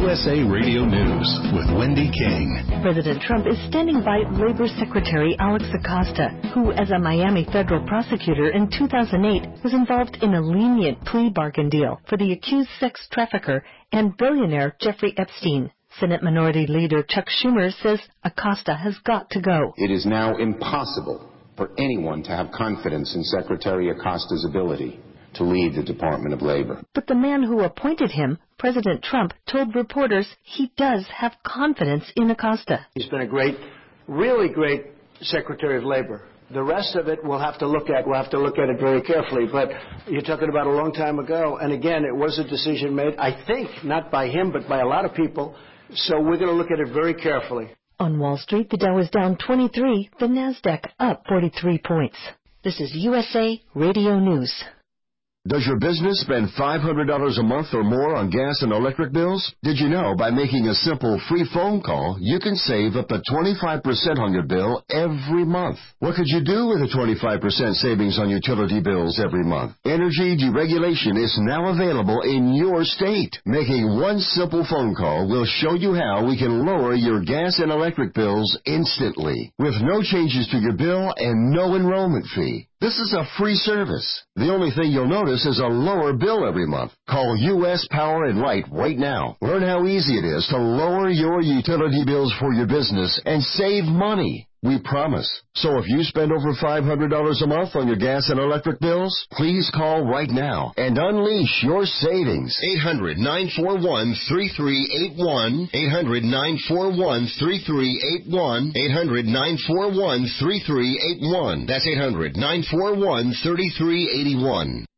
USA Radio News with Wendy King. President Trump is standing by Labor Secretary Alex Acosta, who, as a Miami federal prosecutor in 2008, was involved in a lenient plea bargain deal for the accused sex trafficker and billionaire Jeffrey Epstein. Senate Minority Leader Chuck Schumer says Acosta has got to go. It is now impossible for anyone to have confidence in Secretary Acosta's ability to lead the Department of Labor. But the man who appointed him, President Trump, told reporters he does have confidence in Acosta. He's been a really great Secretary of Labor. The rest of it we'll have to look at. We'll have to look at it very carefully. But you're talking about a long time ago. And again, it was a decision made, I think, not by him, but by a lot of people. So we're going to look at it very carefully. On Wall Street, the Dow is down 23, the Nasdaq up 43 points. This is USA Radio News. Does your business spend $500 a month or more on gas and electric bills? Did you know by making a simple free phone call, you can save up to 25% on your bill every month? What could you do with a 25% savings on utility bills every month? Energy deregulation is now available in your state. Making one simple phone call will show you how we can lower your gas and electric bills instantly, with no changes to your bill and no enrollment fee. This is a free service. The only thing you'll notice is a lower bill every month. Call U.S. Power and Light right now. Learn how easy it is to lower your utility bills for your business and save money. We promise. So if you spend over $500 a month on your gas and electric bills, please call right now and unleash your savings. 800-941-3381. 800-941-3381. 800-941-3381. That's 800-941-3381.